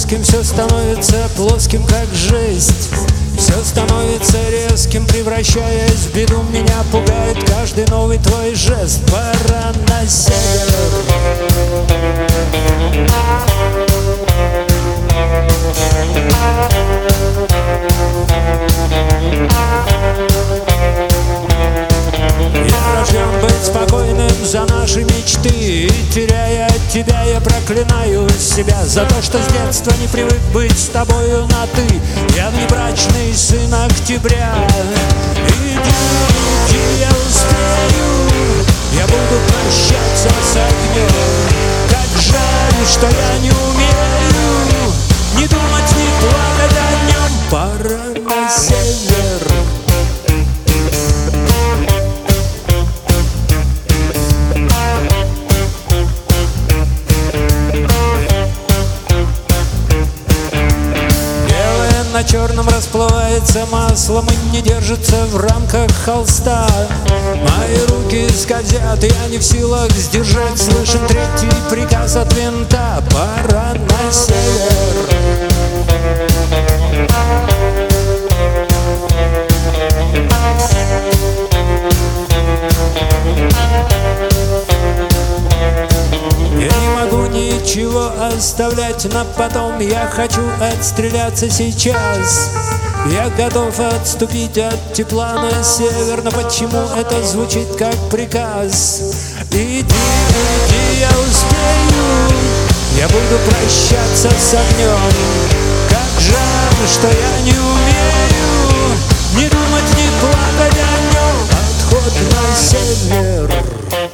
жестким, все становится плоским, как жесть. Все становится резким, превращаясь в беду. Меня пугает каждый новый твой жест. Пора на север. Я рожден быть спокойным за наши мечты, и теряя тебя, я проклинаю себя за то, что с детства не привык быть с тобою на «ты». Я внебрачный сын октября. Иди, иди, я успею, я буду прощаться с огнем. Как жаль, что я не умею ни думать, ни плакать о нем. Пора на север. На черном расплывается маслом и не держится в рамках холста. Мои руки скользят, я не в силах сдержать. Слышен третий приказ от винта. Пора на север. Я не могу ничего оставлять на потом. Я хочу отстреляться сейчас. Я готов отступить от тепла на север. Но почему это звучит как приказ? Иди, иди, я успею, я буду прощаться с огнем. Как жаль, что я не умею ни думать, ни плакать о нем. Отход на север.